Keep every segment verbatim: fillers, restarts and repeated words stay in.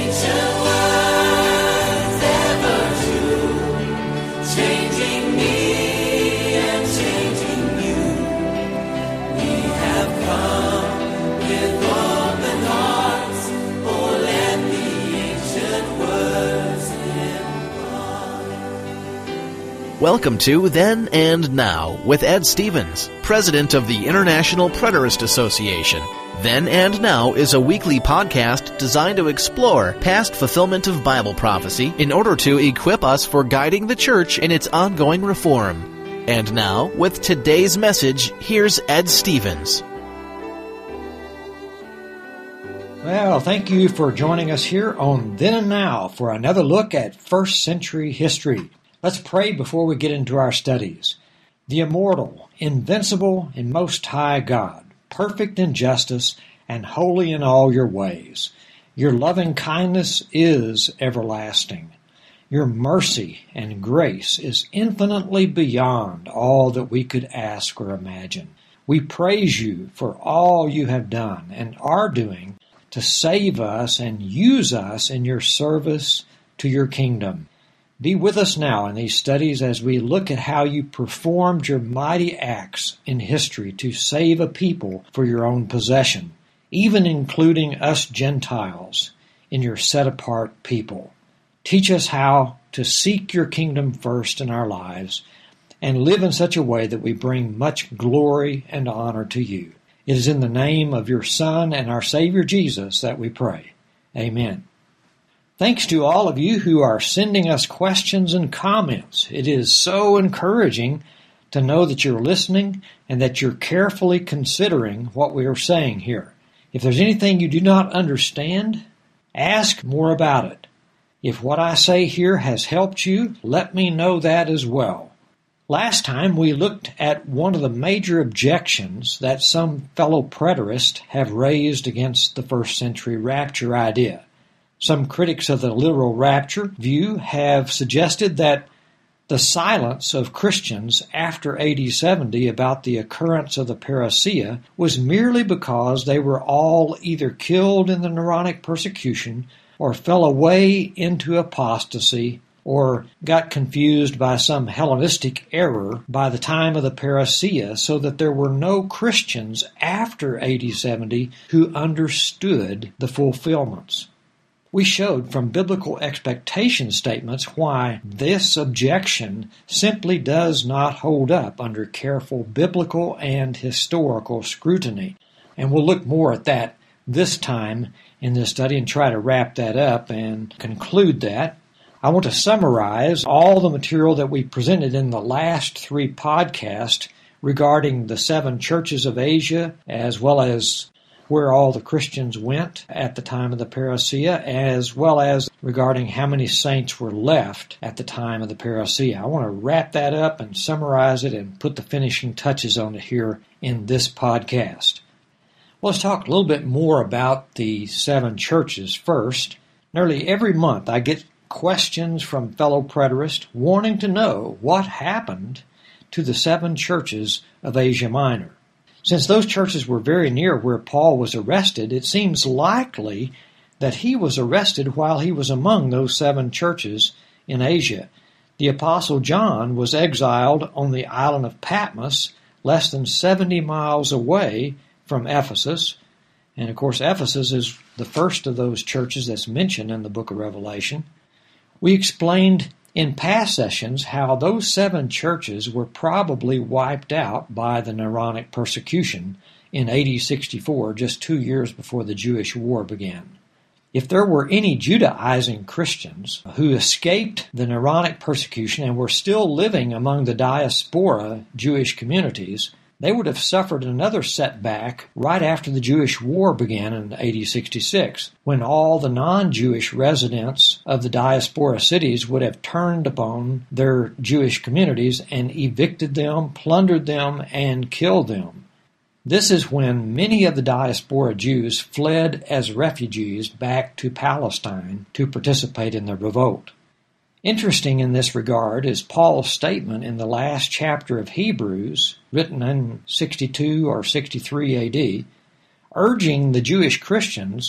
Welcome to Then and Now with Ed Stevens, President of the International Preterist Association. Then and Now is a weekly podcast designed to explore past fulfillment of Bible prophecy in order to equip us for guiding the church in its ongoing reform. And now, with today's message, here's Ed Stevens. Well, thank you for joining us here on Then and Now for another look at first century history. Let's pray before we get into our studies. The immortal, invincible, and most high God, perfect in justice and holy in all your ways. Your loving kindness is everlasting. Your mercy and grace is infinitely beyond all that we could ask or imagine. We praise you for all you have done and are doing to save us and use us in your service to your kingdom. Be with us now in these studies as we look at how you performed your mighty acts in history to save a people for your own possession, even including us Gentiles in your set-apart people. Teach us how to seek your kingdom first in our lives and live in such a way that we bring much glory and honor to you. It is in the name of your Son and our Savior Jesus that we pray. Amen. Thanks to all of you who are sending us questions and comments. It is so encouraging to know that you're listening and that you're carefully considering what we are saying here. If there's anything you do not understand, ask more about it. If what I say here has helped you, let me know that as well. Last time we looked at one of the major objections that some fellow preterists have raised against the first century rapture idea. Some critics of the literal rapture view have suggested that the silence of Christians after A D seventy about the occurrence of the parousia was merely because they were all either killed in the Neronic persecution or fell away into apostasy or got confused by some Hellenistic error by the time of the parousia, so that there were no Christians after A D seventy who understood the fulfillments. We showed from biblical expectation statements why this objection simply does not hold up under careful biblical and historical scrutiny. And we'll look more at that this time in this study and try to wrap that up and conclude that. I want to summarize all the material that we presented in the last three podcasts regarding the seven churches of Asia, as well as where all the Christians went at the time of the parousia, as well as regarding how many saints were left at the time of the parousia. I want to wrap that up and summarize it and put the finishing touches on it here in this podcast. Well, let's talk a little bit more about the seven churches first. Nearly every month I get questions from fellow preterists wanting to know what happened to the seven churches of Asia Minor. Since those churches were very near where Paul was arrested, it seems likely that he was arrested while he was among those seven churches in Asia. The Apostle John was exiled on the island of Patmos, less than seventy miles away from Ephesus. And of course, Ephesus is the first of those churches that's mentioned in the book of Revelation. We explained in past sessions how those seven churches were probably wiped out by the Neronic persecution in A D sixty-four, just two years before the Jewish War began. If there were any Judaizing Christians who escaped the Neronic persecution and were still living among the diaspora Jewish communities, they would have suffered another setback right after the Jewish War began in A D sixty-six, when all the non-Jewish residents of the diaspora cities would have turned upon their Jewish communities and evicted them, plundered them, and killed them. This is when many of the diaspora Jews fled as refugees back to Palestine to participate in the revolt. Interesting in this regard is Paul's statement in the last chapter of Hebrews, written in sixty-two or sixty-three A D, urging the Jewish Christians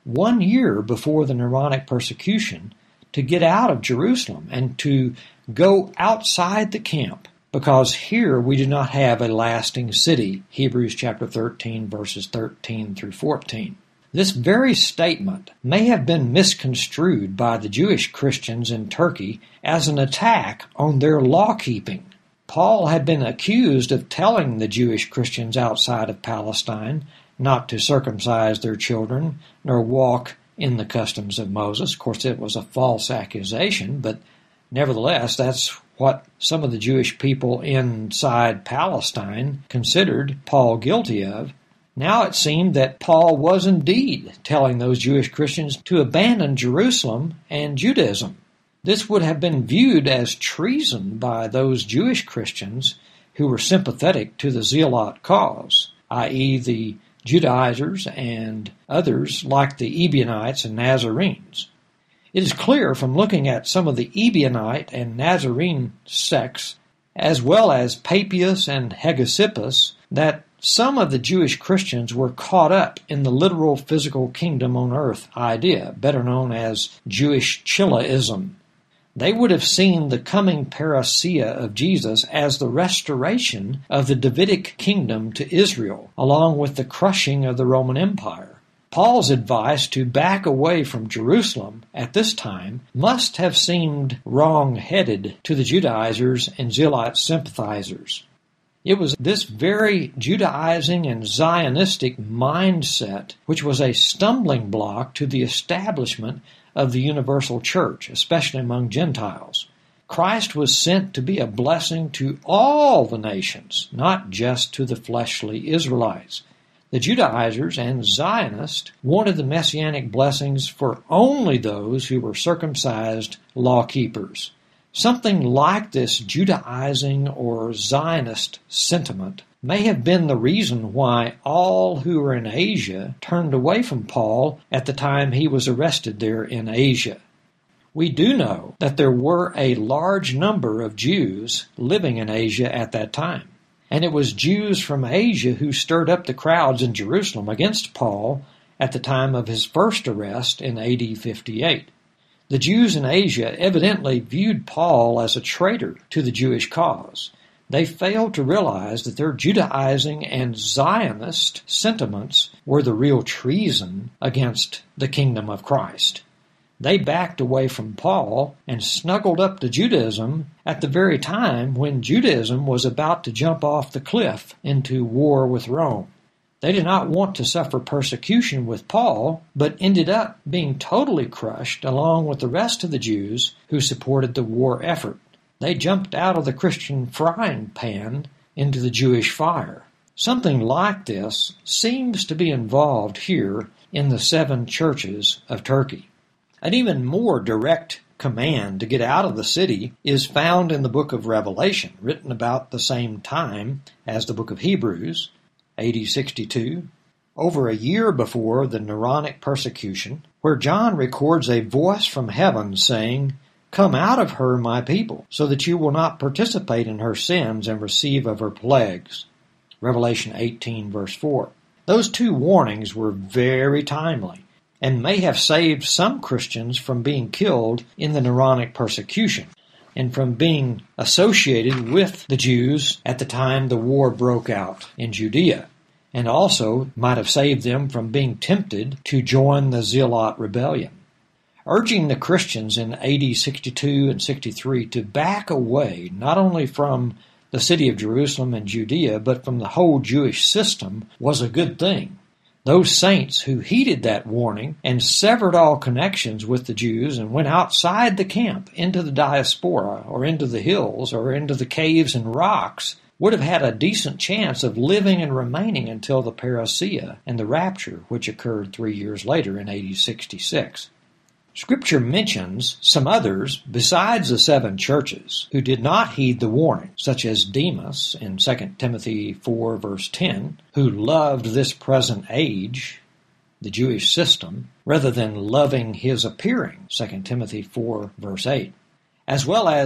one year before the Neronic persecution to get out of Jerusalem and to go outside the camp, because here we do not have a lasting city, Hebrews chapter thirteen, verses thirteen through fourteen. This very statement may have been misconstrued by the Jewish Christians in Turkey as an attack on their law-keeping. Paul had been accused of telling the Jewish Christians outside of Palestine not to circumcise their children nor walk in the customs of Moses. Of course, it was a false accusation, but nevertheless, that's what some of the Jewish people inside Palestine considered Paul guilty of. Now it seemed that Paul was indeed telling those Jewish Christians to abandon Jerusalem and Judaism. This would have been viewed as treason by those Jewish Christians who were sympathetic to the Zealot cause, that is the Judaizers and others like the Ebionites and Nazarenes. It is clear from looking at some of the Ebionite and Nazarene sects, as well as Papias and Hegesippus, that some of the Jewish Christians were caught up in the literal physical kingdom on earth idea, better known as Jewish Chilaism. They would have seen the coming parousia of Jesus as the restoration of the Davidic kingdom to Israel, along with the crushing of the Roman Empire. Paul's advice to back away from Jerusalem at this time must have seemed wrong-headed to the Judaizers and Zealot sympathizers. It was this very Judaizing and Zionistic mindset which was a stumbling block to the establishment of the universal church, especially among Gentiles. Christ was sent to be a blessing to all the nations, not just to the fleshly Israelites. The Judaizers and Zionists wanted the messianic blessings for only those who were circumcised law-keepers. Something like this Judaizing or Zionist sentiment may have been the reason why all who were in Asia turned away from Paul at the time he was arrested there in Asia. We do know that there were a large number of Jews living in Asia at that time, and it was Jews from Asia who stirred up the crowds in Jerusalem against Paul at the time of his first arrest in A D fifty-eight. The Jews in Asia evidently viewed Paul as a traitor to the Jewish cause. They failed to realize that their Judaizing and Zionist sentiments were the real treason against the kingdom of Christ. They backed away from Paul and snuggled up to Judaism at the very time when Judaism was about to jump off the cliff into war with Rome. They did not want to suffer persecution with Paul, but ended up being totally crushed along with the rest of the Jews who supported the war effort. They jumped out of the Christian frying pan into the Jewish fire. Something like this seems to be involved here in the seven churches of Turkey. An even more direct command to get out of the city is found in the book of Revelation, written about the same time as the book of Hebrews, A D sixty-two, over a year before the Neronic persecution, where John records a voice from heaven saying, "Come out of her, my people, so that you will not participate in her sins and receive of her plagues." Revelation eighteen, verse four. Those two warnings were very timely and may have saved some Christians from being killed in the Neronic persecution and from being associated with the Jews at the time the war broke out in Judea, and also might have saved them from being tempted to join the Zealot rebellion. Urging the Christians in A D sixty-two and sixty-three to back away not only from the city of Jerusalem and Judea, but from the whole Jewish system was a good thing. Those saints who heeded that warning and severed all connections with the Jews and went outside the camp into the diaspora or into the hills or into the caves and rocks would have had a decent chance of living and remaining until the parousia and the rapture, which occurred three years later in A D sixty-six. Scripture mentions some others besides the seven churches who did not heed the warning, such as Demas in Second Timothy four, verse ten, who loved this present age, the Jewish system, rather than loving his appearing, Second Timothy four, verse eight, as well as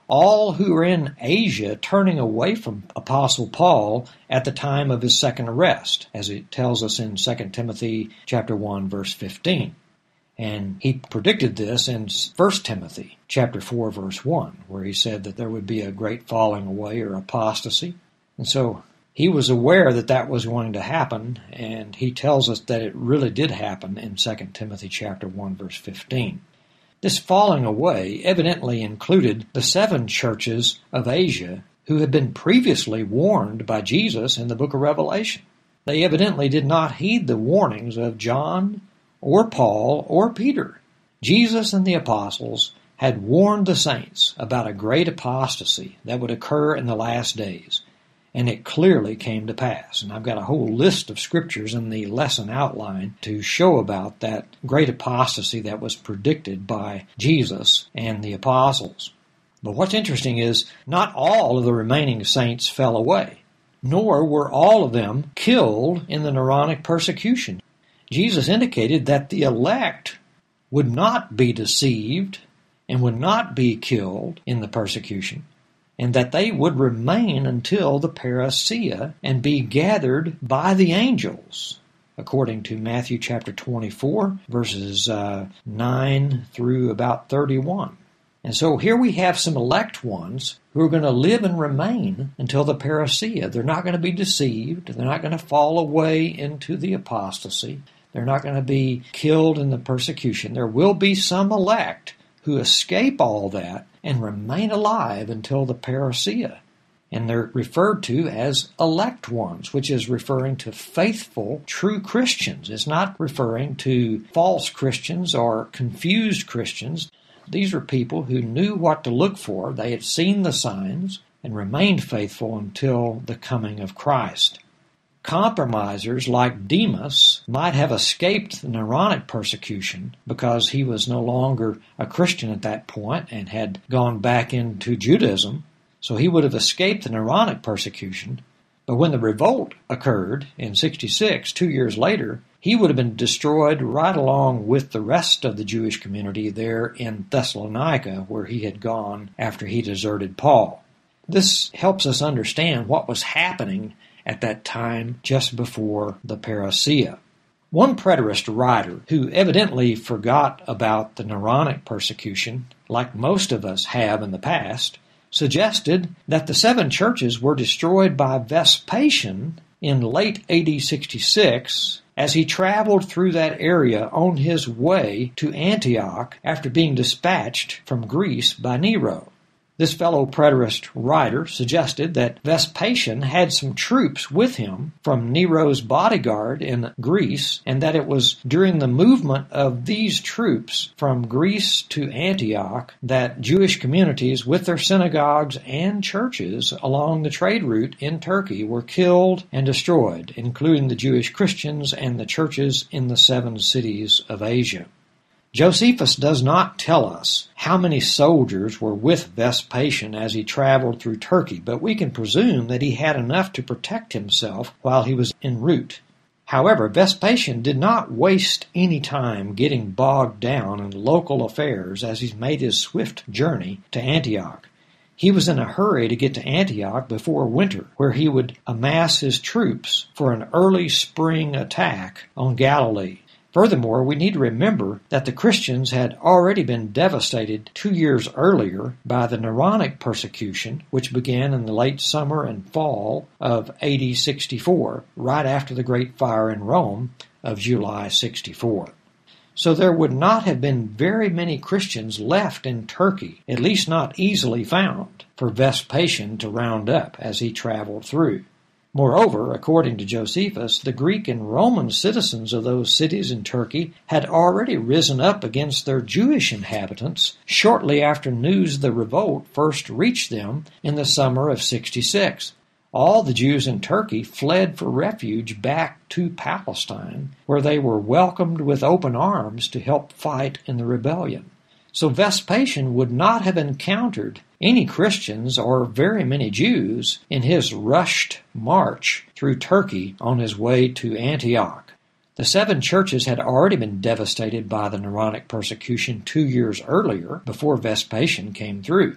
all who were in Asia turning away from Apostle Paul at the time of his second arrest, as it tells us in Second Timothy chapter one, verse fifteen. And he predicted this in First Timothy chapter four, verse one, where he said that there would be a great falling away or apostasy. And so he was aware that that was going to happen, and he tells us that it really did happen in Second Timothy chapter one, verse fifteen. This falling away evidently included the seven churches of Asia who had been previously warned by Jesus in the book of Revelation. They evidently did not heed the warnings of John or Paul or Peter. Jesus and the apostles had warned the saints about a great apostasy that would occur in the last days, and it clearly came to pass. And I've got a whole list of scriptures in the lesson outline to show about that great apostasy that was predicted by Jesus and the apostles. But what's interesting is not all of the remaining saints fell away, nor were all of them killed in the Neronic persecution. Jesus indicated that the elect would not be deceived and would not be killed in the persecution, and that they would remain until the parousia and be gathered by the angels, according to Matthew chapter twenty-four, verses uh, nine through about thirty-one. And so here we have some elect ones who are going to live and remain until the parousia. They're not going to be deceived. They're not going to fall away into the apostasy. They're not going to be killed in the persecution. There will be some elect who escape all that and remain alive until the parousia. And they're referred to as elect ones, which is referring to faithful, true Christians. It's not referring to false Christians or confused Christians. These are people who knew what to look for. They had seen the signs and remained faithful until the coming of Christ. Compromisers like Demas might have escaped the Neronic persecution because he was no longer a Christian at that point and had gone back into Judaism, so he would have escaped the Neronic persecution. But when the revolt occurred in sixty-six, two years later, he would have been destroyed right along with the rest of the Jewish community there in Thessalonica, where he had gone after he deserted Paul. This helps us understand what was happening at that time just before the parousia. One preterist writer, who evidently forgot about the Neronic persecution, like most of us have in the past, suggested that the seven churches were destroyed by Vespasian in late A D sixty-six as he traveled through that area on his way to Antioch after being dispatched from Greece by Nero. This fellow preterist writer suggested that Vespasian had some troops with him from Nero's bodyguard in Greece, and that it was during the movement of these troops from Greece to Antioch that Jewish communities with their synagogues and churches along the trade route in Turkey were killed and destroyed, including the Jewish Christians and the churches in the seven cities of Asia. Josephus does not tell us how many soldiers were with Vespasian as he traveled through Turkey, but we can presume that he had enough to protect himself while he was en route. However, Vespasian did not waste any time getting bogged down in local affairs as he made his swift journey to Antioch. He was in a hurry to get to Antioch before winter, where he would amass his troops for an early spring attack on Galilee. Furthermore, we need to remember that the Christians had already been devastated two years earlier by the Neronic persecution, which began in the late summer and fall of A D sixty-four, right after the Great Fire in Rome of July sixty-four. So there would not have been very many Christians left in Turkey, at least not easily found, for Vespasian to round up as he traveled through. Moreover, according to Josephus, the Greek and Roman citizens of those cities in Turkey had already risen up against their Jewish inhabitants shortly after news of the revolt first reached them in the summer of sixty-six. All the Jews in Turkey fled for refuge back to Palestine, where they were welcomed with open arms to help fight in the rebellion. So Vespasian would not have encountered any Christians or very many Jews in his rushed march through Turkey on his way to Antioch. The seven churches had already been devastated by the Neronic persecution two years earlier, before Vespasian came through.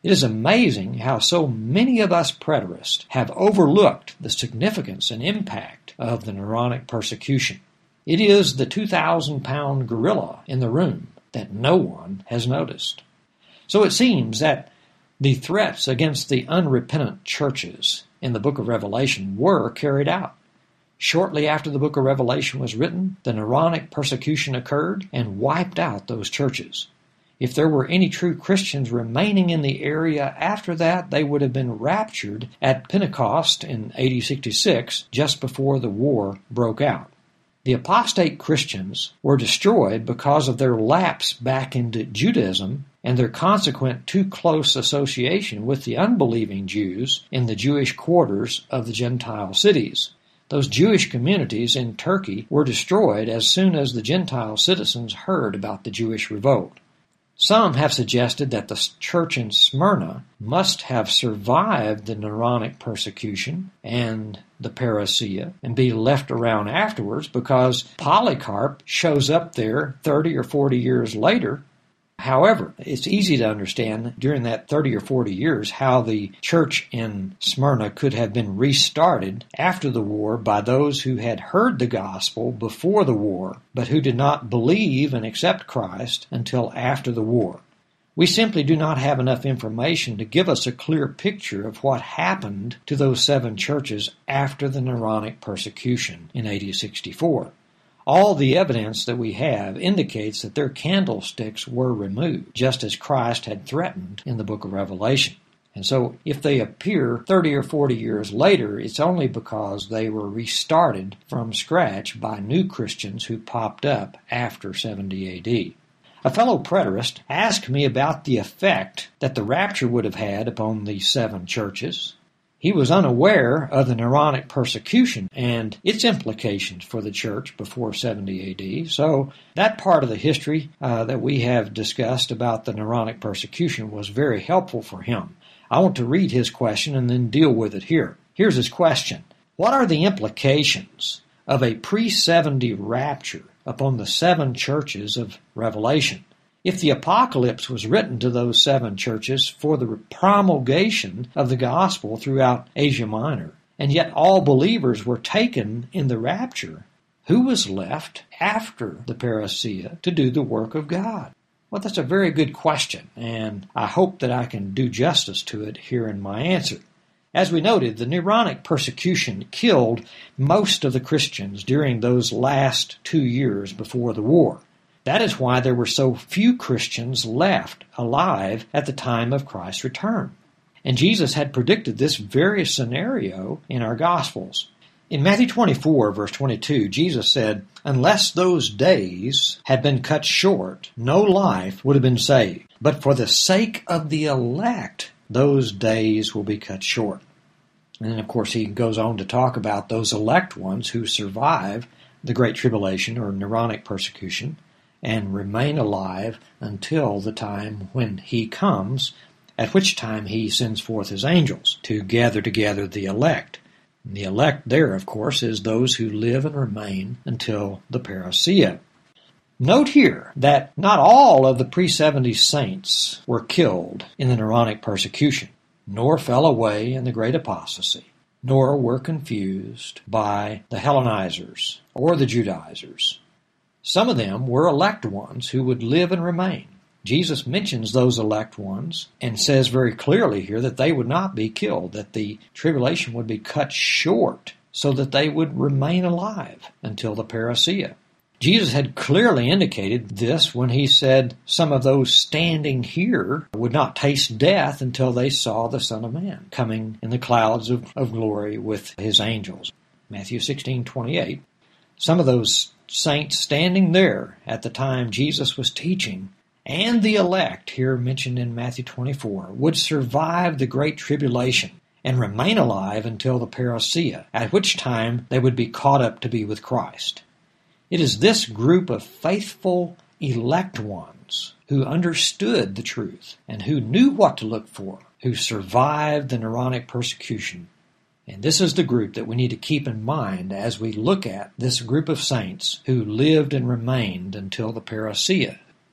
It is amazing how so many of us preterists have overlooked the significance and impact of the Neronic persecution. It is the two thousand pound gorilla in the room that no one has noticed. So it seems that the threats against the unrepentant churches in the book of Revelation were carried out. Shortly after the book of Revelation was written, the Neronic persecution occurred and wiped out those churches. If there were any true Christians remaining in the area after that, they would have been raptured at Pentecost in A D sixty-six, just before the war broke out. The apostate Christians were destroyed because of their lapse back into Judaism and their consequent too close association with the unbelieving Jews in the Jewish quarters of the Gentile cities. Those Jewish communities in Turkey were destroyed as soon as the Gentile citizens heard about the Jewish revolt. Some have suggested that the church in Smyrna must have survived the Neronic persecution and the parousia and be left around afterwards because Polycarp shows up there thirty or forty years later. However, it's easy to understand during that thirty or forty years how the church in Smyrna could have been restarted after the war by those who had heard the gospel before the war, but who did not believe and accept Christ until after the war. We simply do not have enough information to give us a clear picture of what happened to those seven churches after the Neronic persecution in A D sixty-four. All the evidence that we have indicates that their candlesticks were removed, just as Christ had threatened in the book of Revelation. And so if they appear thirty or forty years later, it's only because they were restarted from scratch by new Christians who popped up after seventy A D. A fellow preterist asked me about the effect that the rapture would have had upon these seven churches. He was unaware of the Neronic persecution and its implications for the church before seventy A D, so that part of the history uh, that we have discussed about the Neronic persecution was very helpful for him. I want to read his question and then deal with it here. Here's his question. What are the implications of a pre seventy rapture upon the seven churches of Revelation? If the apocalypse was written to those seven churches for the promulgation of the gospel throughout Asia Minor, and yet all believers were taken in the rapture, who was left after the parousia to do the work of God? Well, that's a very good question, and I hope that I can do justice to it here in my answer. As we noted, the Neronic persecution killed most of the Christians during those last two years before the war. That is why there were so few Christians left alive at the time of Christ's return. And Jesus had predicted this very scenario in our Gospels. In Matthew twenty-four, verse twenty-two, Jesus said, "Unless those days had been cut short, no life would have been saved. But for the sake of the elect, those days will be cut short." And then, of course, he goes on to talk about those elect ones who survive the Great Tribulation or Neronic persecution and remain alive until the time when he comes, at which time he sends forth his angels to gather together the elect. And the elect there, of course, is those who live and remain until the parousia. Note here that not all of the pre seventy saints were killed in the Neronic persecution, nor fell away in the great apostasy, nor were confused by the Hellenizers or the Judaizers. Some of them were elect ones who would live and remain. Jesus mentions those elect ones and says very clearly here that they would not be killed, that the tribulation would be cut short so that they would remain alive until the parousia. Jesus had clearly indicated this when he said some of those standing here would not taste death until they saw the Son of Man coming in the clouds of, of glory with his angels. Matthew sixteen twenty-eight. Some of those saints standing there at the time Jesus was teaching, and the elect, here mentioned in Matthew twenty-four, would survive the Great Tribulation and remain alive until the parousia, at which time they would be caught up to be with Christ. It is this group of faithful elect ones who understood the truth and who knew what to look for, who survived the Neronic persecution. And this is the group that we need to keep in mind as we look at this group of saints who lived and remained until the parousia.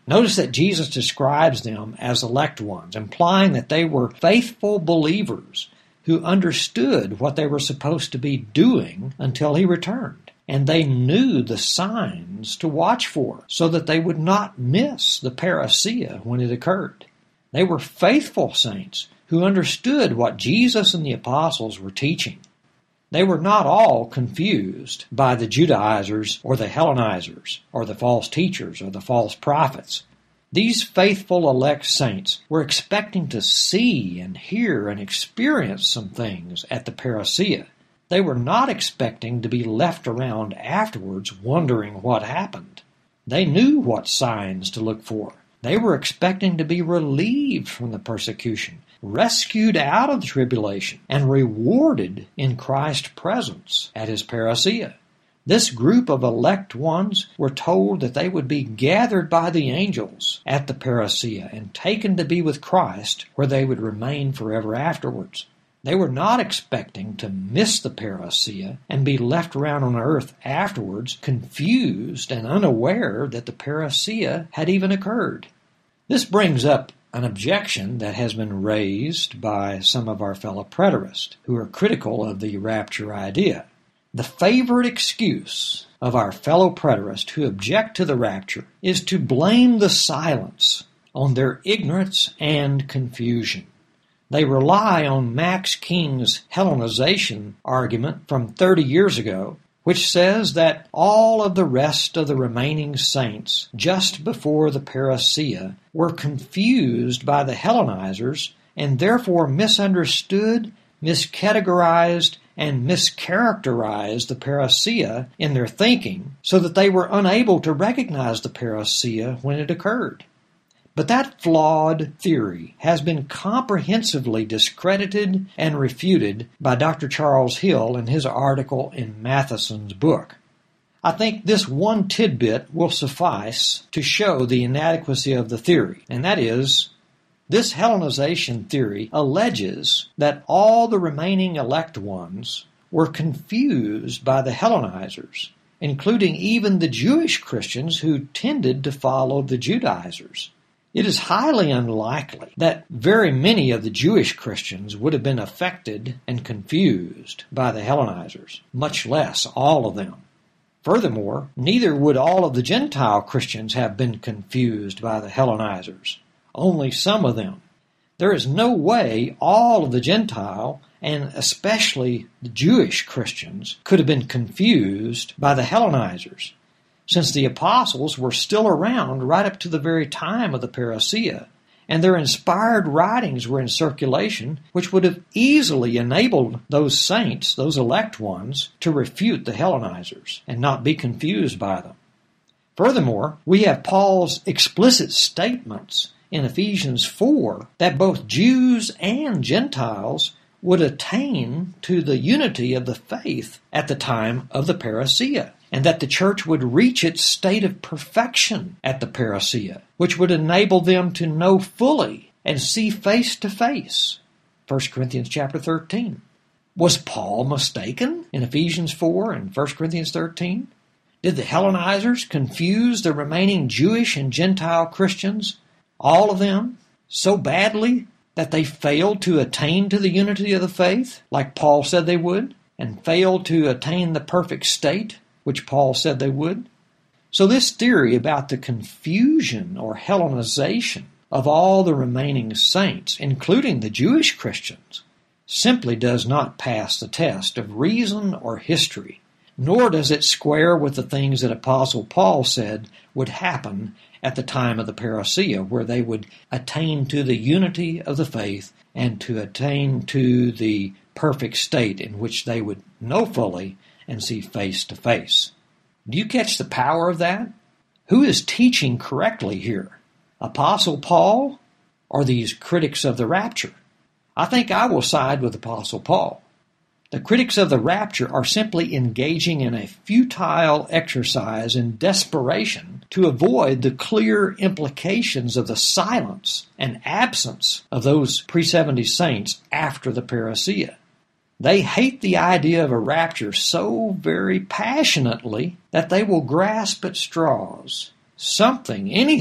Notice that Jesus describes them as elect ones, implying that they were faithful believers who understood what they were supposed to be doing until he returned. And they knew the signs to watch for so that they would not miss the parousia when it occurred. They were faithful saints who understood what Jesus and the apostles were teaching. They were not all confused by the Judaizers or the Hellenizers or the false teachers or the false prophets. These faithful elect saints were expecting to see and hear and experience some things at the parousia. They were not expecting to be left around afterwards wondering what happened. They knew what signs to look for. They were expecting to be relieved from the persecution, rescued out of the tribulation, and rewarded in Christ's presence at his parousia. This group of elect ones were told that they would be gathered by the angels at the parousia and taken to be with Christ, where they would remain forever afterwards. They were not expecting to miss the parousia and be left around on earth afterwards, confused and unaware that the parousia had even occurred. This brings up an objection that has been raised by some of our fellow preterists who are critical of the rapture idea. The favorite excuse of our fellow preterists who object to the rapture is to blame the silence on their ignorance and confusion. They rely on Max King's Hellenization argument from thirty years ago, which says that all of the rest of the remaining saints just before the parousia were confused by the Hellenizers and therefore misunderstood, miscategorized, and mischaracterized the parousia in their thinking so that they were unable to recognize the parousia when it occurred. But that flawed theory has been comprehensively discredited and refuted by Doctor Charles Hill in his article in Matheson's book. I think this one tidbit will suffice to show the inadequacy of the theory, and that is, this Hellenization theory alleges that all the remaining elect ones were confused by the Hellenizers, including even the Jewish Christians who tended to follow the Judaizers. It is highly unlikely that very many of the Jewish Christians would have been affected and confused by the Hellenizers, much less all of them. Furthermore, neither would all of the Gentile Christians have been confused by the Hellenizers, only some of them. There is no way all of the Gentile, and especially the Jewish Christians, could have been confused by the Hellenizers, since the apostles were still around right up to the very time of the parousia, and their inspired writings were in circulation, which would have easily enabled those saints, those elect ones, to refute the Hellenizers and not be confused by them. Furthermore, we have Paul's explicit statements in Ephesians four that both Jews and Gentiles would attain to the unity of the faith at the time of the parousia, and that the church would reach its state of perfection at the parousia, which would enable them to know fully and see face to face. First Corinthians chapter thirteen. Was Paul mistaken in Ephesians four and First Corinthians thirteen? Did the Hellenizers confuse the remaining Jewish and Gentile Christians, all of them, so badly that they failed to attain to the unity of the faith, like Paul said they would, and failed to attain the perfect state, which Paul said they would? So this theory about the confusion or Hellenization of all the remaining saints, including the Jewish Christians, simply does not pass the test of reason or history, nor does it square with the things that Apostle Paul said would happen at the time of the parousia, where they would attain to the unity of the faith and to attain to the perfect state in which they would know fully and see face to face. Do you catch the power of that? Who is teaching correctly here? Apostle Paul or these critics of the rapture? I think I will side with Apostle Paul. The critics of the rapture are simply engaging in a futile exercise in desperation to avoid the clear implications of the silence and absence of those pre seventy saints after the parousia. They hate the idea of a rapture so very passionately that they will grasp at straws, something, anything,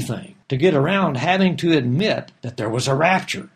to get around having to admit that there was a rapture.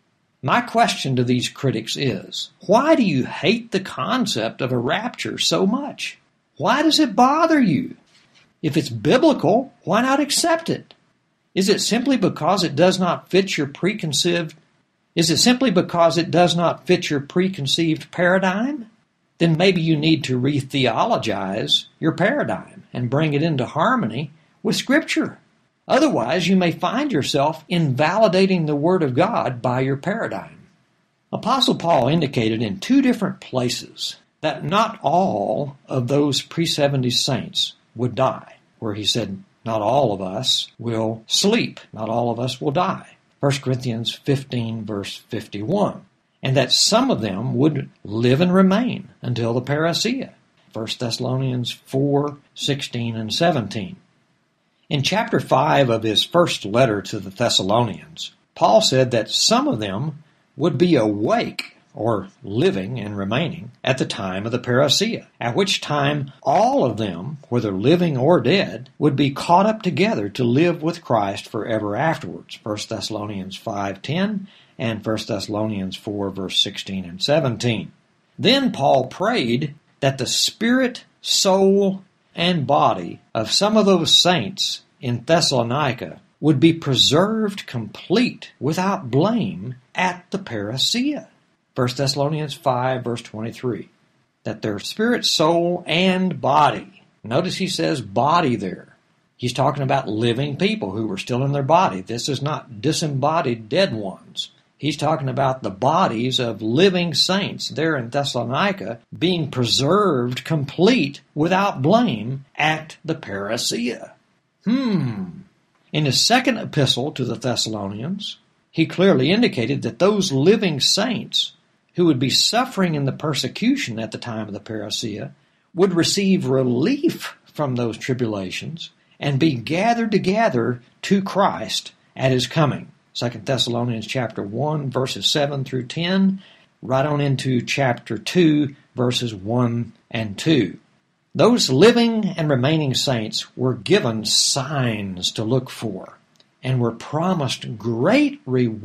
My question to these critics is, why do you hate the concept of a rapture so much? Why does it bother you? If it's biblical, why not accept it? Is it simply because it does not fit your preconceived Is it simply because it does not fit your preconceived paradigm? Then maybe you need to re-theologize your paradigm and bring it into harmony with Scripture. Otherwise, you may find yourself invalidating the Word of God by your paradigm. Apostle Paul indicated in two different places that not all of those pre seventy saints would die, where he said, not all of us will sleep, not all of us will die. First Corinthians fifteen, verse fifty-one. And that some of them would live and remain until the parousia. First Thessalonians four, sixteen and seventeen. In chapter five of his first letter to the Thessalonians, Paul said that some of them would be awake, or living and remaining, at the time of the parousia, at which time all of them, whether living or dead, would be caught up together to live with Christ forever afterwards. First Thessalonians five ten and First Thessalonians four, verse sixteen and seventeen. Then Paul prayed that the spirit, soul, and body of some of those saints in Thessalonica would be preserved complete, without blame, at the parousia. First Thessalonians five, verse twenty-three. That their spirit, soul, and body. Notice he says body there. He's talking about living people who were still in their body. This is not disembodied dead ones. He's talking about the bodies of living saints there in Thessalonica being preserved complete, without blame, at the parousia. Hmm. In his second epistle to the Thessalonians, he clearly indicated that those living saints who would be suffering in the persecution at the time of the parousia would receive relief from those tribulations and be gathered together to Christ at his coming. Second Thessalonians chapter one, verses seven through ten, right on into chapter two, verses one and two. Those living and remaining saints were given signs to look for and were promised great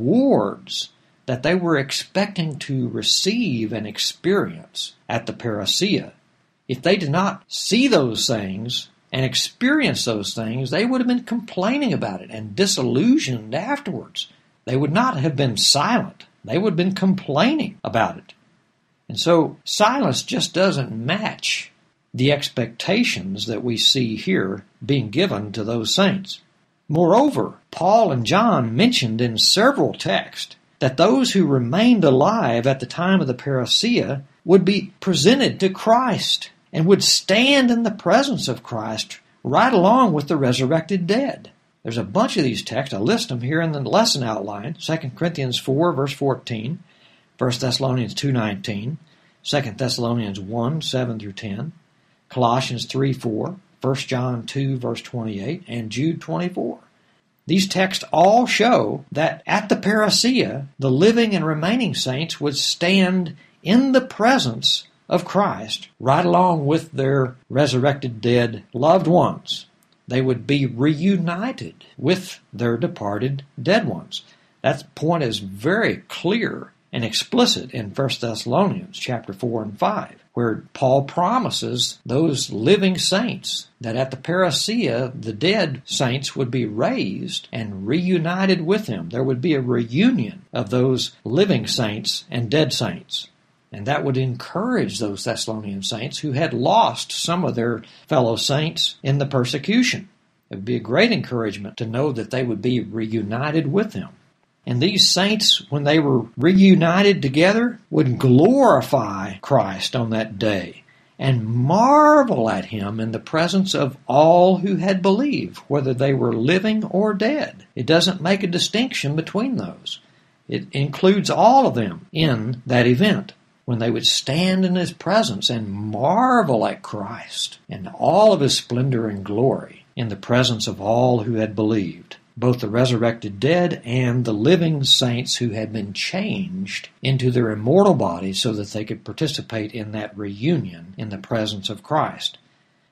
rewards that they were expecting to receive and experience at the parousia. If they did not see those things and experience those things, they would have been complaining about it and disillusioned afterwards. They would not have been silent. They would have been complaining about it. And so silence just doesn't match the expectations that we see here being given to those saints. Moreover, Paul and John mentioned in several texts that those who remained alive at the time of the parousia would be presented to Christ and would stand in the presence of Christ right along with the resurrected dead. There's a bunch of these texts. I list them here in the lesson outline. Second Corinthians four, verse fourteen, First Thessalonians two nineteen, Second Thessalonians one, seven through ten, Colossians three, four, First John two, verse twenty-eight, and Jude twenty-four. These texts all show that at the parousia, the living and remaining saints would stand in the presence of Christ right along with their resurrected dead loved ones. They would be reunited with their departed dead ones. That point is very clear and explicit in First Thessalonians chapter four and five, where Paul promises those living saints that at the parousia, the dead saints would be raised and reunited with him. There would be a reunion of those living saints and dead saints. And that would encourage those Thessalonian saints who had lost some of their fellow saints in the persecution. It would be a great encouragement to know that they would be reunited with them. And these saints, when they were reunited together, would glorify Christ on that day and marvel at him in the presence of all who had believed, whether they were living or dead. It doesn't make a distinction between those. It includes all of them in that event, when they would stand in his presence and marvel at Christ and all of his splendor and glory in the presence of all who had believed, both the resurrected dead and the living saints who had been changed into their immortal bodies so that they could participate in that reunion in the presence of Christ.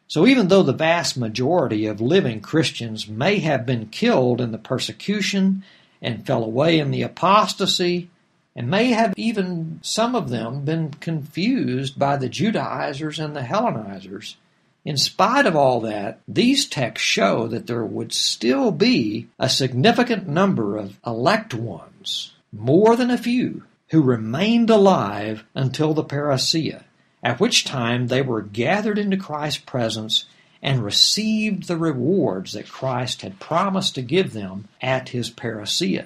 So even though the vast majority of living Christians may have been killed in the persecution and fell away in the apostasy, and may have even some of them been confused by the Judaizers and the Hellenizers, in spite of all that, these texts show that there would still be a significant number of elect ones, more than a few, who remained alive until the parousia, at which time they were gathered into Christ's presence and received the rewards that Christ had promised to give them at his parousia.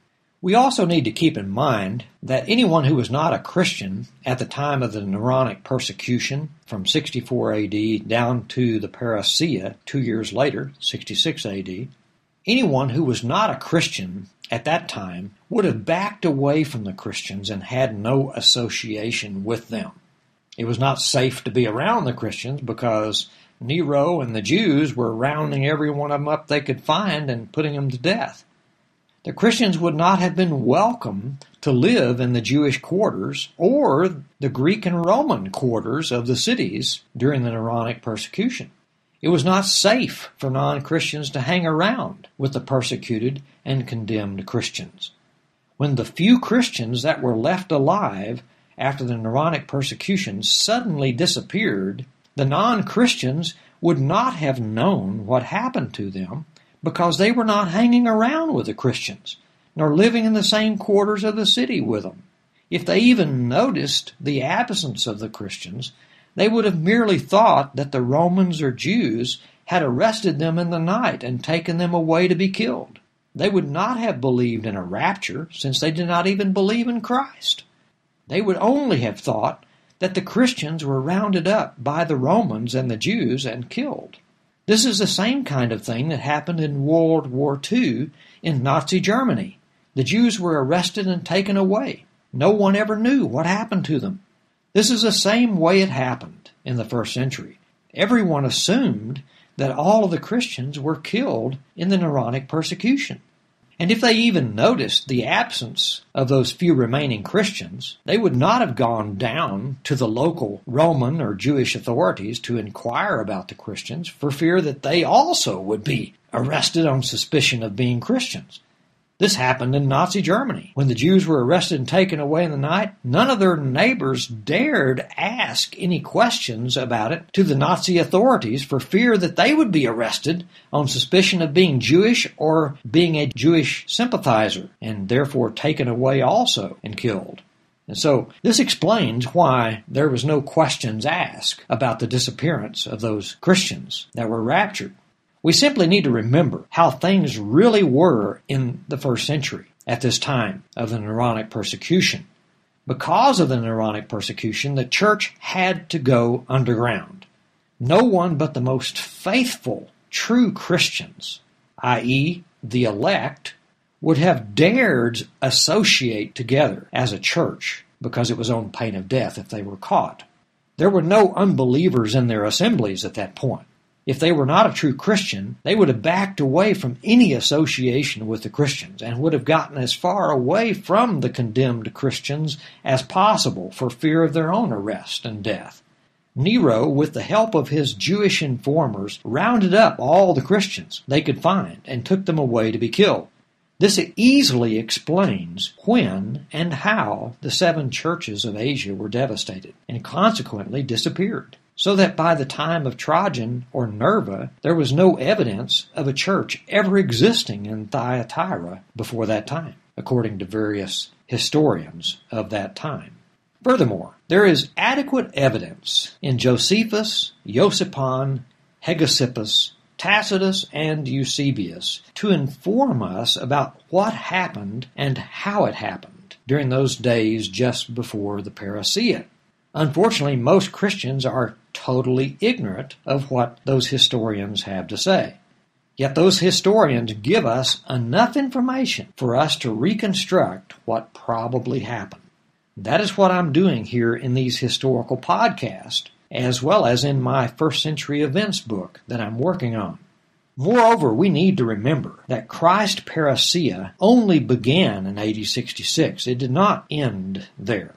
We also need to keep in mind that anyone who was not a Christian at the time of the Neronic persecution from sixty-four A D down to the parousia two years later, sixty-six A D, anyone who was not a Christian at that time would have backed away from the Christians and had no association with them. It was not safe to be around the Christians because Nero and the Jews were rounding every one of them up they could find and putting them to death. The Christians would not have been welcome to live in the Jewish quarters or the Greek and Roman quarters of the cities during the Neronic persecution. It was not safe for non-Christians to hang around with the persecuted and condemned Christians. When the few Christians that were left alive after the Neronic persecution suddenly disappeared, the non-Christians would not have known what happened to them because they were not hanging around with the Christians, nor living in the same quarters of the city with them. If they even noticed the absence of the Christians, they would have merely thought that the Romans or Jews had arrested them in the night and taken them away to be killed. They would not have believed in a rapture, since they did not even believe in Christ. They would only have thought that the Christians were rounded up by the Romans and the Jews and killed. This is the same kind of thing that happened in World War Two in Nazi Germany. The Jews were arrested and taken away. No one ever knew what happened to them. This is the same way it happened in the first century. Everyone assumed that all of the Christians were killed in the Neronic persecution. And if they even noticed the absence of those few remaining Christians, they would not have gone down to the local Roman or Jewish authorities to inquire about the Christians for fear that they also would be arrested on suspicion of being Christians. This happened in Nazi Germany. When the Jews were arrested and taken away in the night, none of their neighbors dared ask any questions about it to the Nazi authorities for fear that they would be arrested on suspicion of being Jewish or being a Jewish sympathizer, and therefore taken away also and killed. And so this explains why there was no questions asked about the disappearance of those Christians that were raptured. We simply need to remember how things really were in the first century at this time of the Neronic persecution. Because of the Neronic persecution, the church had to go underground. No one but the most faithful, true Christians, that is the elect, would have dared associate together as a church because it was on pain of death if they were caught. There were no unbelievers in their assemblies at that point. If they were not a true Christian, they would have backed away from any association with the Christians and would have gotten as far away from the condemned Christians as possible for fear of their own arrest and death. Nero, with the help of his Jewish informers, rounded up all the Christians they could find and took them away to be killed. This easily explains when and how the seven churches of Asia were devastated and consequently disappeared, so that by the time of Trajan or Nerva, there was no evidence of a church ever existing in Thyatira before that time, according to various historians of that time. Furthermore, there is adequate evidence in Josephus, Josippon, Hegesippus, Tacitus, and Eusebius to inform us about what happened and how it happened during those days just before the parousia. Unfortunately, most Christians are totally ignorant of what those historians have to say. Yet those historians give us enough information for us to reconstruct what probably happened. That is what I'm doing here in these historical podcasts, as well as in my First Century Events book that I'm working on. Moreover, we need to remember that Christ's parousia only began in A D sixty-six. It did not end there. It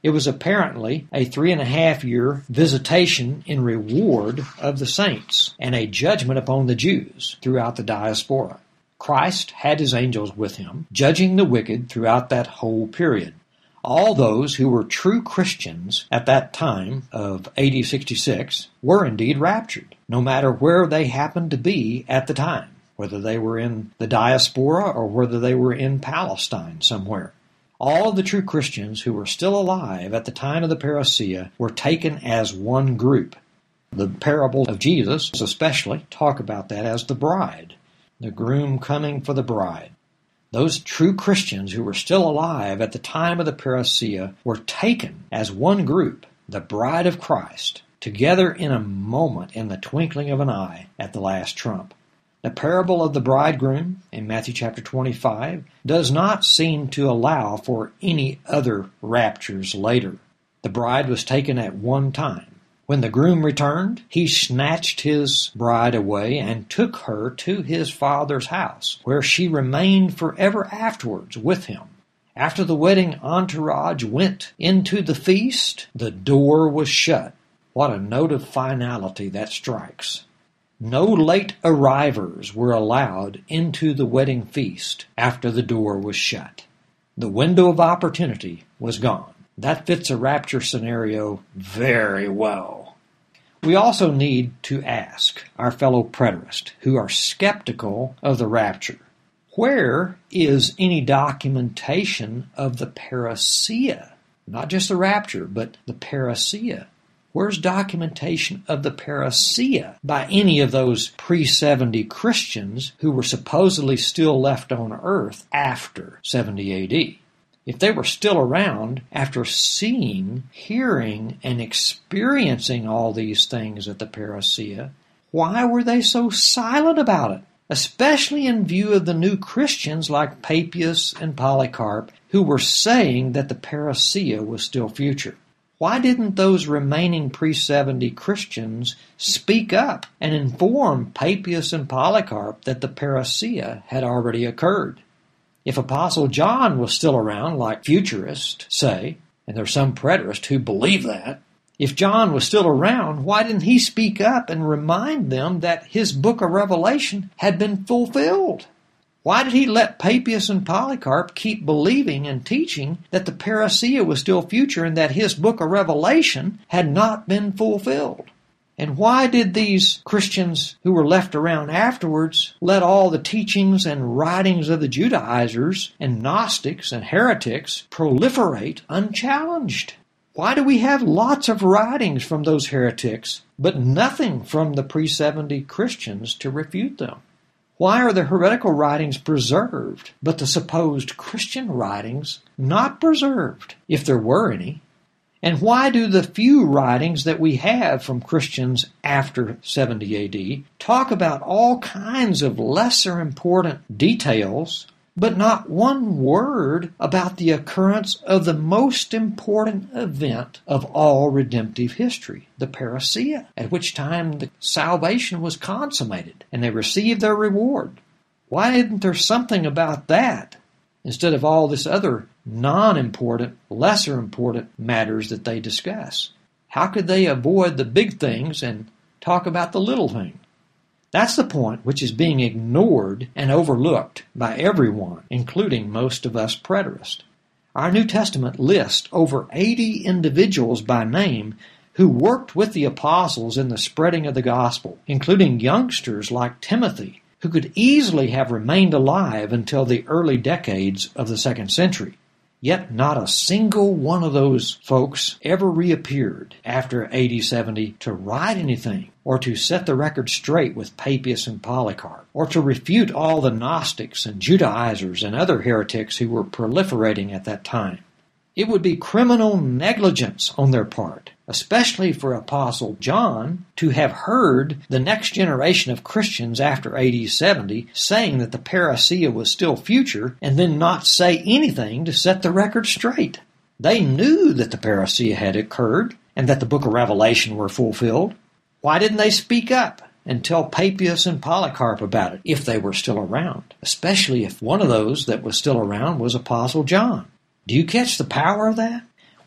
It was apparently a three and a half year visitation in reward of the saints and a judgment upon the Jews throughout the diaspora. Christ had his angels with him, judging the wicked throughout that whole period. All those who were true Christians at that time of A D sixty-six were indeed raptured, no matter where they happened to be at the time, whether they were in the diaspora or whether they were in Palestine somewhere. All of the true Christians who were still alive at the time of the parousia were taken as one group. The parables of Jesus especially talk about that as the bride, the groom coming for the bride. Those true Christians who were still alive at the time of the parousia were taken as one group, the bride of Christ, together in a moment in the twinkling of an eye at the last trump. The parable of the bridegroom in Matthew chapter twenty-five does not seem to allow for any other raptures later. The bride was taken at one time. When the groom returned, he snatched his bride away and took her to his father's house, where she remained forever afterwards with him. After the wedding entourage went into the feast, the door was shut. What a note of finality that strikes. No late arrivers were allowed into the wedding feast after the door was shut. The window of opportunity was gone. That fits a rapture scenario very well. We also need to ask our fellow preterists who are skeptical of the rapture, where is any documentation of the parousia? Not just the rapture, but the parousia. Where's documentation of the parousia by any of those pre seventy Christians who were supposedly still left on earth after seventy A D? If they were still around after seeing, hearing, and experiencing all these things at the parousia, why were they so silent about it? Especially in view of the new Christians like Papias and Polycarp who were saying that the parousia was still future. Why didn't those remaining pre seventy Christians speak up and inform Papias and Polycarp that the parousia had already occurred? If Apostle John was still around, like futurists say, and there's some preterists who believe that, if John was still around, why didn't he speak up and remind them that his book of Revelation had been fulfilled? Why did he let Papias and Polycarp keep believing and teaching that the parousia was still future and that his book of Revelation had not been fulfilled? And why did these Christians who were left around afterwards let all the teachings and writings of the Judaizers and Gnostics and heretics proliferate unchallenged? Why do we have lots of writings from those heretics, but nothing from the pre seventy Christians to refute them? Why are the heretical writings preserved, but the supposed Christian writings not preserved, if there were any? And why do the few writings that we have from Christians after seventy A D talk about all kinds of lesser important details, but not one word about the occurrence of the most important event of all redemptive history, the parousia, at which time the salvation was consummated and they received their reward? Why isn't there something about that instead of all this other non-important, lesser important matters that they discuss? How could they avoid the big things and talk about the little thing? That's the point which is being ignored and overlooked by everyone, including most of us preterists. Our New Testament lists over eighty individuals by name who worked with the apostles in the spreading of the gospel, including youngsters like Timothy, who could easily have remained alive until the early decades of the second century. Yet not a single one of those folks ever reappeared after A D seventy to write anything, or to set the record straight with Papias and Polycarp, or to refute all the Gnostics and Judaizers and other heretics who were proliferating at that time. It would be criminal negligence on their part, especially for Apostle John, to have heard the next generation of Christians after A D seventy saying that the parousia was still future and then not say anything to set the record straight. They knew that the parousia had occurred and that the book of Revelation were fulfilled. Why didn't they speak up and tell Papias and Polycarp about it if they were still around, especially if one of those that was still around was Apostle John? Do you catch the power of that?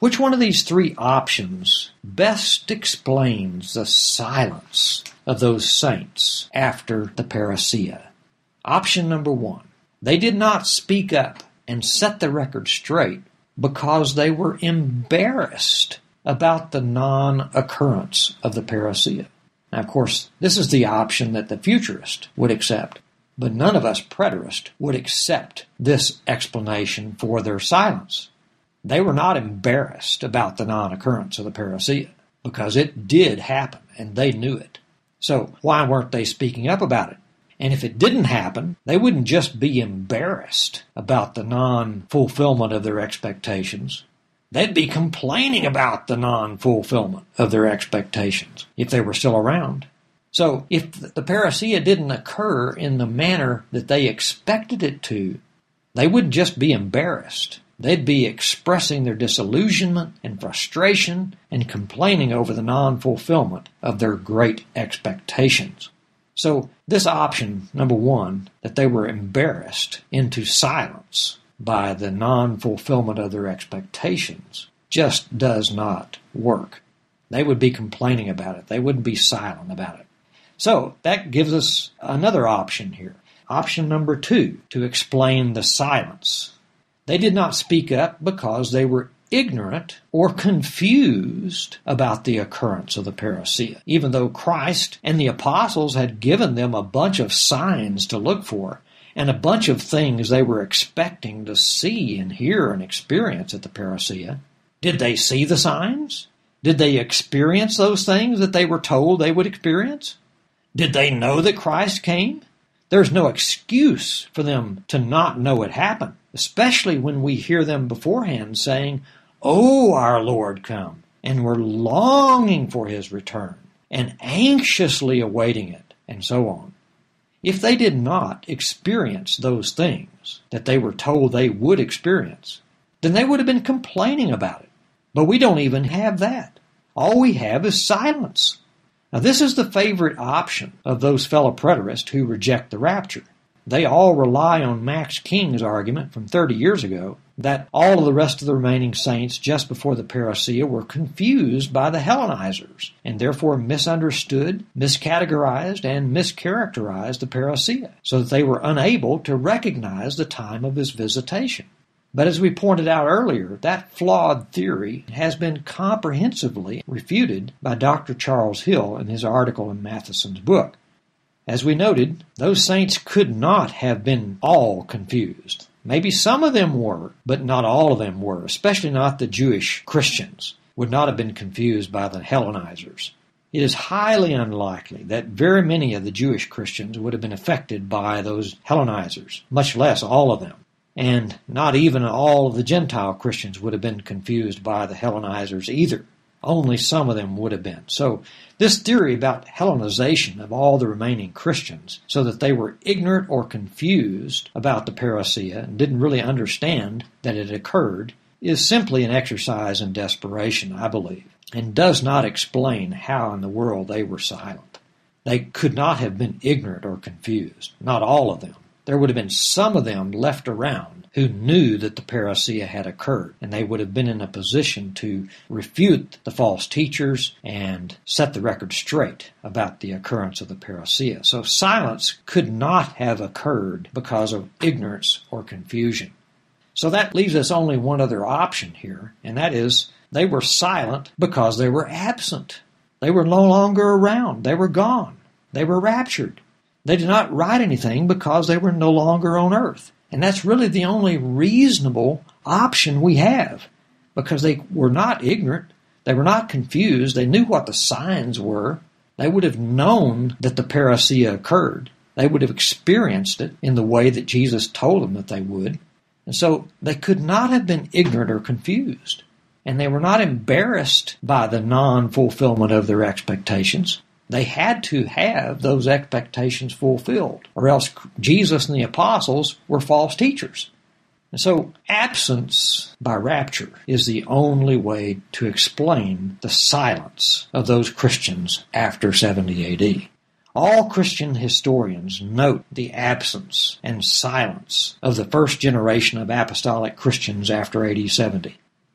Which one of these three options best explains the silence of those saints after the parousia? Option number one, they did not speak up and set the record straight because they were embarrassed about the non-occurrence of the parousia. Now, of course, this is the option that the futurist would accept, but none of us preterists would accept this explanation for their silence. They were not embarrassed about the non-occurrence of the parousia because it did happen and they knew it. So why weren't they speaking up about it? And if it didn't happen, they wouldn't just be embarrassed about the non-fulfillment of their expectations. They'd be complaining about the non-fulfillment of their expectations if they were still around. So if the parousia didn't occur in the manner that they expected it to, they wouldn't just be embarrassed. They'd be expressing their disillusionment and frustration and complaining over the non-fulfillment of their great expectations. So this option, number one, that they were embarrassed into silence by the non-fulfillment of their expectations, just does not work. They would be complaining about it. They wouldn't be silent about it. So that gives us another option here. Option number two, to explain the silence. They did not speak up because they were ignorant or confused about the occurrence of the parousia, even though Christ and the apostles had given them a bunch of signs to look for and a bunch of things they were expecting to see and hear and experience at the parousia. Did they see the signs? Did they experience those things that they were told they would experience? Did they know that Christ came? There's no excuse for them to not know it happened, especially when we hear them beforehand saying, "Oh, our Lord come," and we're longing for his return and anxiously awaiting it, and so on. If they did not experience those things that they were told they would experience, then they would have been complaining about it. But we don't even have that. All we have is silence. Now, this is the favorite option of those fellow preterists who reject the rapture. They all rely on Max King's argument from thirty years ago that all of the rest of the remaining saints just before the parousia were confused by the Hellenizers and therefore misunderstood, miscategorized, and mischaracterized the parousia so that they were unable to recognize the time of his visitation. But as we pointed out earlier, that flawed theory has been comprehensively refuted by Doctor Charles Hill in his article in Matheson's book. As we noted, those saints could not have been all confused. Maybe some of them were, but not all of them were, especially not the Jewish Christians, would not have been confused by the Hellenizers. It is highly unlikely that very many of the Jewish Christians would have been affected by those Hellenizers, much less all of them. And not even all of the Gentile Christians would have been confused by the Hellenizers either. Only some of them would have been. So this theory about Hellenization of all the remaining Christians so that they were ignorant or confused about the parousia and didn't really understand that it occurred is simply an exercise in desperation, I believe, and does not explain how in the world they were silent. They could not have been ignorant or confused, not all of them. There would have been some of them left around who knew that the parousia had occurred, and they would have been in a position to refute the false teachers and set the record straight about the occurrence of the parousia. So silence could not have occurred because of ignorance or confusion. So that leaves us only one other option here, and that is they were silent because they were absent. They were no longer around. They were gone. They were raptured. They did not write anything because they were no longer on earth. And that's really the only reasonable option we have, because they were not ignorant. They were not confused. They knew what the signs were. They would have known that the parousia occurred. They would have experienced it in the way that Jesus told them that they would. And so they could not have been ignorant or confused. And they were not embarrassed by the non-fulfillment of their expectations. They had to have those expectations fulfilled, or else Jesus and the apostles were false teachers. And so absence by rapture is the only way to explain the silence of those Christians after seventy A D. All Christian historians note the absence and silence of the first generation of apostolic Christians after A D seventy.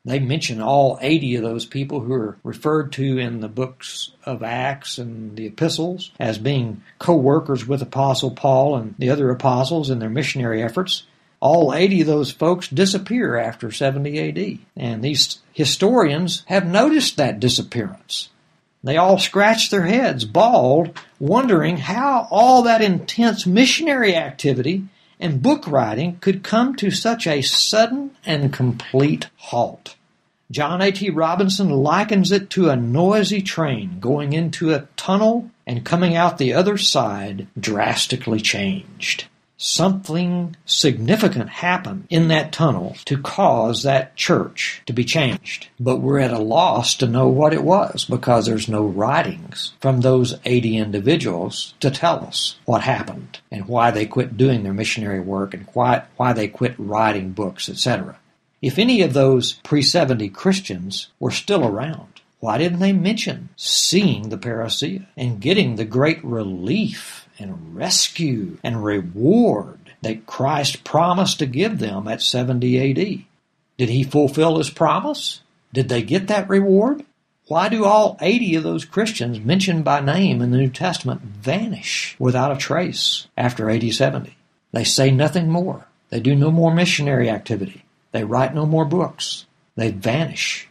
They mention all eighty of those people who are referred to in the books of Acts and the epistles as being co-workers with Apostle Paul and the other apostles in their missionary efforts. All eighty of those folks disappear after seventy A D, and these historians have noticed that disappearance. They all scratch their heads, bald, wondering how all that intense missionary activity and book writing could come to such a sudden and complete halt. John A T Robinson likens it to a noisy train going into a tunnel and coming out the other side drastically changed. Something significant happened in that tunnel to cause that church to be changed. But we're at a loss to know what it was because there's no writings from those eighty individuals to tell us what happened and why they quit doing their missionary work and why, why they quit writing books, et cetera. If any of those pre seventy Christians were still around, why didn't they mention seeing the parousia and getting the great relief and rescue and reward that Christ promised to give them at seventy A D? Did he fulfill his promise? Did they get that reward? Why do all eighty of those Christians mentioned by name in the New Testament vanish without a trace after A D seventy? They say nothing more. They do no more missionary activity. They write no more books. They vanish.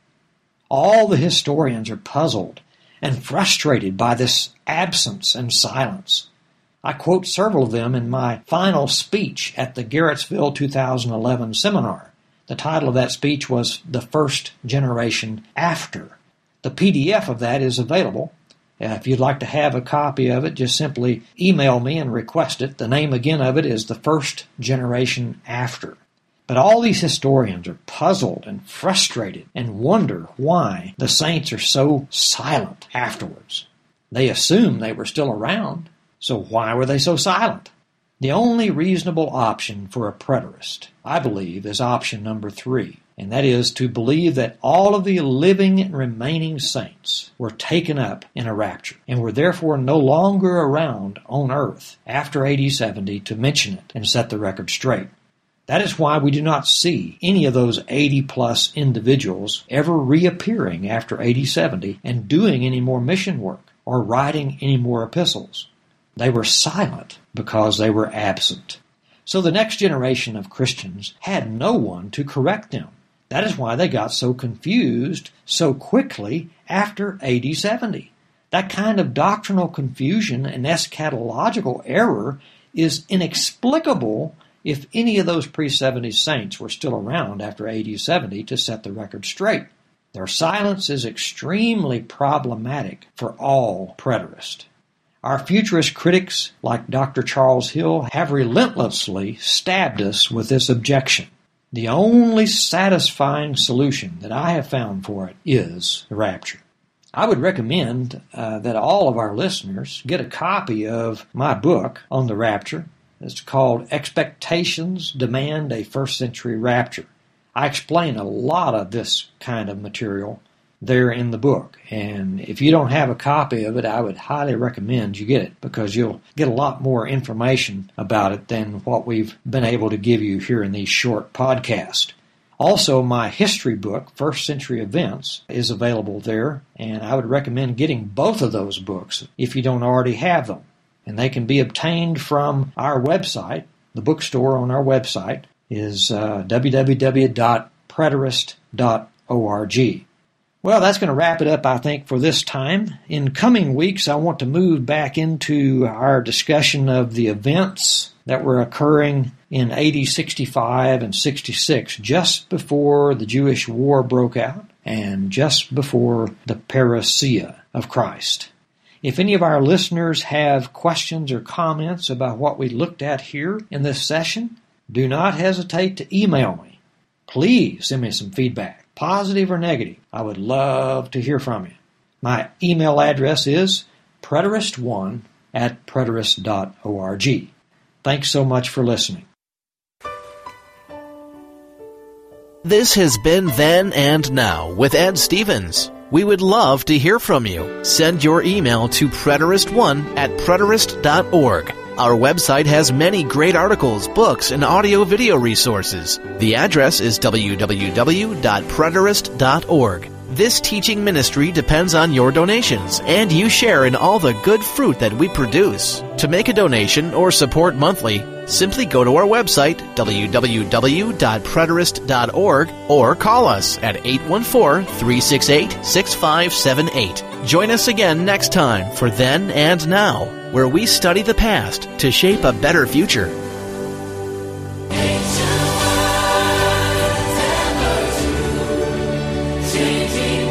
All the historians are puzzled and frustrated by this absence and silence. I quote several of them in my final speech at the Garrettsville two thousand eleven seminar. The title of that speech was The First Generation After. The P D F of that is available. Uh, if you'd like to have a copy of it, just simply email me and request it. The name again of it is The First Generation After. But all these historians are puzzled and frustrated and wonder why the saints are so silent afterwards. They assume they were still around, so why were they so silent? The only reasonable option for a preterist, I believe, is option number three, and that is to believe that all of the living and remaining saints were taken up in a rapture and were therefore no longer around on earth after A D seventy to mention it and set the record straight. That is why we do not see any of those eighty-plus individuals ever reappearing after A D seventy and doing any more mission work or writing any more epistles. They were silent because they were absent. So the next generation of Christians had no one to correct them. That is why they got so confused so quickly after A D seventy. That kind of doctrinal confusion and eschatological error is inexplicable if any of those pre seventy saints were still around after A D seventy to set the record straight. Their silence is extremely problematic for all preterists. Our futurist critics, like Doctor Charles Hill, have relentlessly stabbed us with this objection. The only satisfying solution that I have found for it is the rapture. I would recommend uh, that all of our listeners get a copy of my book on the rapture. It's called Expectations Demand a First Century Rapture. I explain a lot of this kind of material there in the book, and if you don't have a copy of it, I would highly recommend you get it because you'll get a lot more information about it than what we've been able to give you here in these short podcasts. Also, my history book, First Century Events, is available there, and I would recommend getting both of those books if you don't already have them. And they can be obtained from our website. The bookstore on our website is uh, w w w dot preterist dot org. Well, that's going to wrap it up, I think, for this time. In coming weeks, I want to move back into our discussion of the events that were occurring in A D sixty-five and sixty-six, just before the Jewish War broke out and just before the parousia of Christ. If any of our listeners have questions or comments about what we looked at here in this session, do not hesitate to email me. Please send me some feedback, positive or negative. I would love to hear from you. My email address is preterist one at preterist dot org. Thanks so much for listening. This has been Then and Now with Ed Stevens. We would love to hear from you. Send your email to preterist one at preterist dot org. Our website has many great articles, books, and audio-video resources. The address is w w w dot preterist dot org. This teaching ministry depends on your donations, and you share in all the good fruit that we produce. To make a donation or support monthly, simply go to our website, w w w dot preterist dot org, or call us at eight one four, three six eight, six five seven eight. Join us again next time for Then and Now, where we study the past to shape a better future. Changing